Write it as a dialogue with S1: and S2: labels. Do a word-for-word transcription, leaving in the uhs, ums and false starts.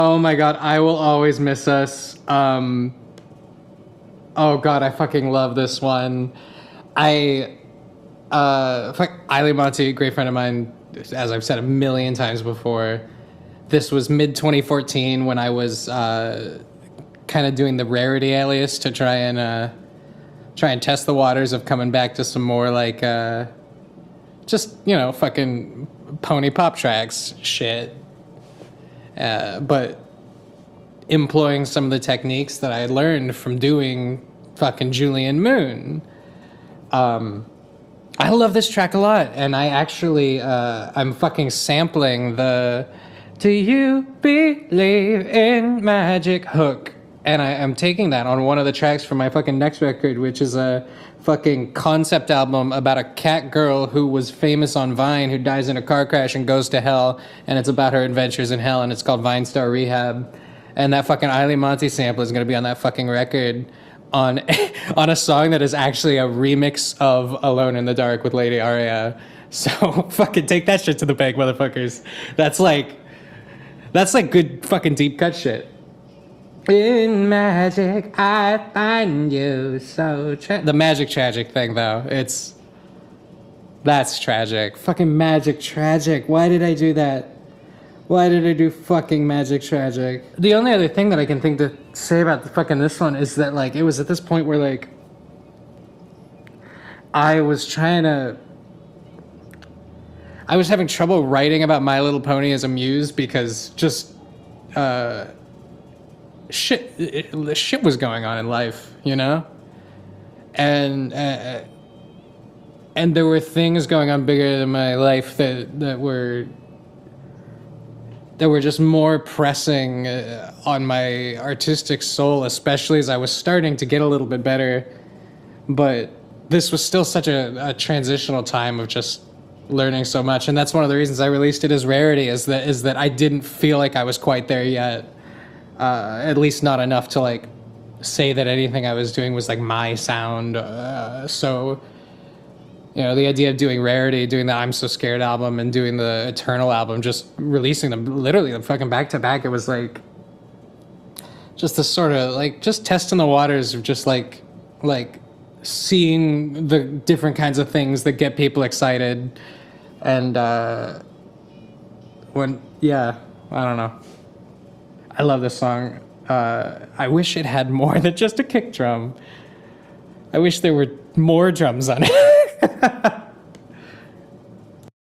S1: Oh my god, I will always miss us. Um, oh god, I fucking love this one. I, uh, fuck, Eiley Monty, great friend of mine, as I've said a million times before. This was mid twenty fourteen when I was uh, kind of doing the rarity alias to try and uh, try and test the waters of coming back to some more like uh, just you know fucking pony pop tracks shit. Uh, but employing some of the techniques that I learned from doing fucking Julian Moon. Um, I love this track a lot, and I actually uh, I'm fucking sampling the "Do you believe in magic" hook, and I am taking that on one of the tracks from my fucking next record, which is a fucking concept album about a cat girl who was famous on Vine who dies in a car crash and goes to hell, and it's about her adventures in hell, and it's called Vine Star Rehab. And that fucking Eiley Monty sample is going to be on that fucking record on on a song that is actually a remix of Alone in the Dark with Lady Aria. So fucking take that shit to the bank, motherfuckers. That's like that's like good fucking deep cut shit. In magic, I find you so tra- the magic tragic thing though. It's that's tragic. Fucking magic tragic. Why did I do that? Why did I do fucking magic tragic? The only other thing that I can think to say about the fucking this one is that like it was at this point where like I was trying to I was having trouble writing about My Little Pony as a muse because just uh shit it, shit was going on in life, you know? And uh, and there were things going on bigger than my life that that were that were just more pressing uh, on my artistic soul, especially as I was starting to get a little bit better. But this was still such a, a transitional time of just learning so much, and that's one of the reasons I released it as rarity, is that is that I didn't feel like I was quite there yet. Uh, at least not enough to like say that anything I was doing was like my sound. Uh, so, you know, the idea of doing Rarity, doing the I'm So Scared album, and doing the Eternal album, just releasing them literally the fucking back to back, it was like just this sort of like just testing the waters of just like like seeing the different kinds of things that get people excited. And uh, when yeah, I don't know. I love this song. Uh, I wish it had more than just a kick drum. I wish there were more drums on it.